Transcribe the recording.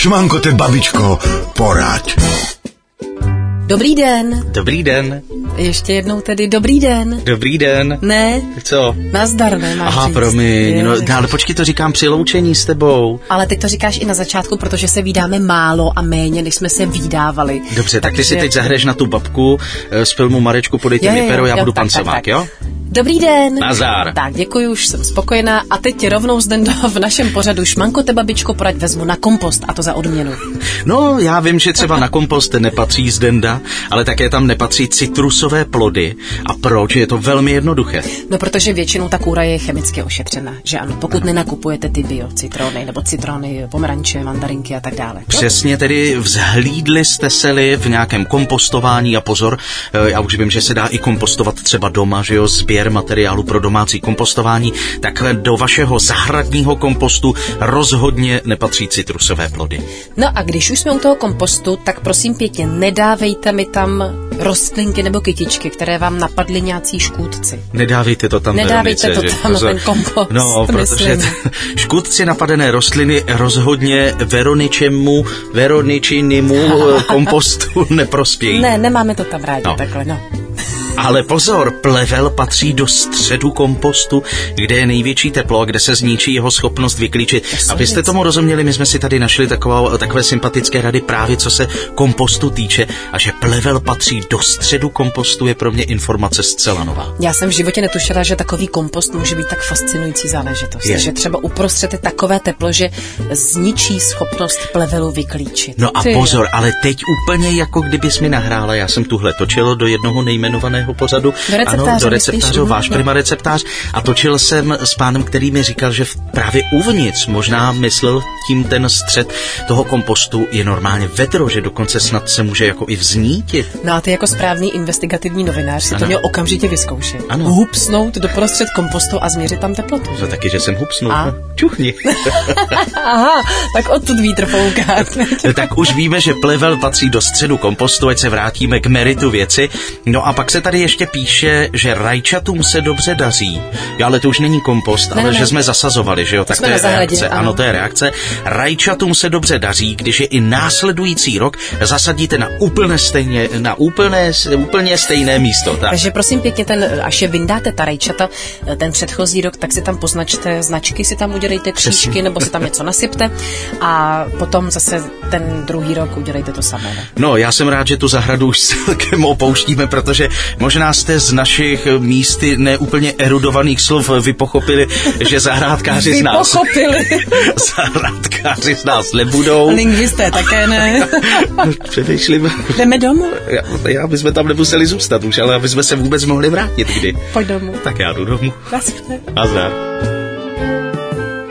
Šmankote, babičko, poraď. Dobrý den. Dobrý den. Ještě jednou tedy dobrý den. Dobrý den. Ne? Co? Nazdar, nemáš Aha, říct. promiň, no, ale počkej, to říkám při loučení s tebou. Ale teď to říkáš i na začátku, protože se vídáme málo a méně, než jsme se vídávali. Dobře, tak ty si teď zahraješ na tu babku z filmu Marečku, podejte mi pero, já budu pancovák, jo? Dobrý den. Nazdar. Tak, děkuji, už jsem spokojená. A teď rovnou Zdendo v našem pořadu Šmankote, babičko, poraď vezmu na kompost, a to za odměnu. No, já vím, že třeba na kompost nepatří Zdenda, ale také tam nepatří citrusové plody. A proč? Je to velmi jednoduché. No, protože většinou ta kůra je chemicky ošetřena, že ano, pokud nenakupujete ty biocitrony nebo citrony, pomeranče, mandarinky a tak dále. Přesně, tedy vzhlídli jste se-li v nějakém kompostování a pozor, já už vím, že se dá i kompostovat třeba doma, že jo, sběr materiálu pro domácí kompostování, tak do vašeho zahradního kompostu rozhodně nepatří citrusové plody. No a když už jsme u toho kompostu, tak prosím pěkně, nedávejte mi tam rostlinky nebo kytičky, které vám napadly nějací škůdci. Nedávejte to tam, Nedávejte Veronice, to tam na ten kompost. No, protože škůdci napadené rostliny rozhodně veroničinimu kompostu neprospějí. Ne, nemáme to tam rádi, takhle, no. Ale pozor, plevel patří do středu kompostu, kde je největší teplo a kde se zničí jeho schopnost vyklíčit. Abyste tomu rozuměli, my jsme si tady našli takové sympatické rady právě co se kompostu týče, a že plevel patří do středu kompostu je pro mě informace zcela nová. Já jsem v životě netušila, že takový kompost může být tak fascinující záležitost, že třeba uprostřed je takové teplo, že zničí schopnost plevelu vyklíčit. No a pozor, ale teď úplně jako kdybys mi nahrála, já jsem tuhle točil do jednoho nejmenovaného pořadu. Do receptáře, váš prima receptář. A točil jsem s pánem, který mi říkal, že právě uvnitř, možná myslel tím ten střed toho kompostu, je normálně vedro, že dokonce snad se může jako i vznítit. No a ty jako správný investigativní novinář si to měl okamžitě vyzkoušet. Ano. Hupsnout doprostřed kompostu a změřit tam teplotu. To taky, že jsem hupsnul. Čuchni. Aha, tak odtud vítr fouká. Tak už víme, že plevel patří do středu kompostu, ať se vrátíme k meritu věci. No a pak se tady ještě píše, že rajčatům se dobře daří. Jo, ale to už není kompost, ale že jsme zasazovali, že jo, tak to je reakce. Ano, to je reakce. Rajčatům se dobře daří, když je i následující rok zasadíte na úplně stejné místo. Tak. Takže prosím pěkně, až je vyndáte ta rajčata, ten předchozí rok, tak si tam poznačte značky, si tam udělejte křížky, nebo si tam něco nasypte a potom zase ten druhý rok udělejte to samé. Ne? No, já jsem rád, že tu zahradu už celkem opouštíme, protože možná jste z našich místy neúplně erudovaných slov vypochopili, že zahrádkáři z nás nebudou. Lingvisté také ne. Přemýšlím. Jdeme domů? Já bychom tam nemuseli zůstat už, ale aby jsme se vůbec mohli vrátit kdy. Pojď domů. Tak já jdu domů. Nazdar. Nazdar.